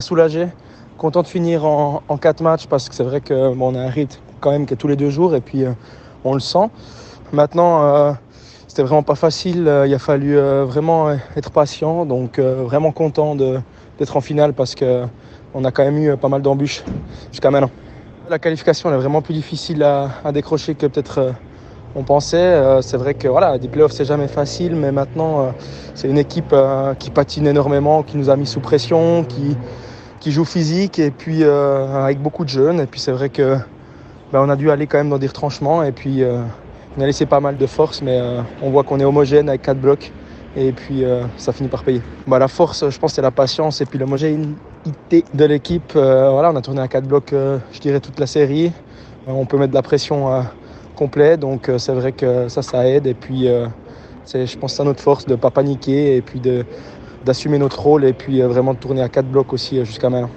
soulagé, content de finir en 4 matchs parce que c'est vrai qu'on a un rythme quand même qui est tous les 2 jours et puis on le sent. Maintenant, c'était vraiment pas facile, il a fallu vraiment être patient, donc vraiment content d'être en finale parce qu'on a quand même eu pas mal d'embûches jusqu'à maintenant. La qualification elle est vraiment plus difficile à décrocher que peut-être on pensait. C'est vrai que voilà, des playoffs c'est jamais facile, mais maintenant c'est une équipe qui patine énormément, qui nous a mis sous pression, qui joue physique et puis avec beaucoup de jeunes. Et puis c'est vrai que on a dû aller quand même dans des retranchements et puis on a laissé pas mal de force, mais on voit qu'on est homogène avec 4 blocs et puis ça finit par payer. La force, je pense, c'est la patience et puis l'homogénéité de l'équipe. Voilà, on a tourné à 4 blocs, je dirais, toute la série. On peut mettre de la pression complète, donc c'est vrai que ça aide. Et puis, je pense que c'est notre force de ne pas paniquer et puis d'assumer notre rôle et puis vraiment de tourner à 4 blocs aussi jusqu'à maintenant.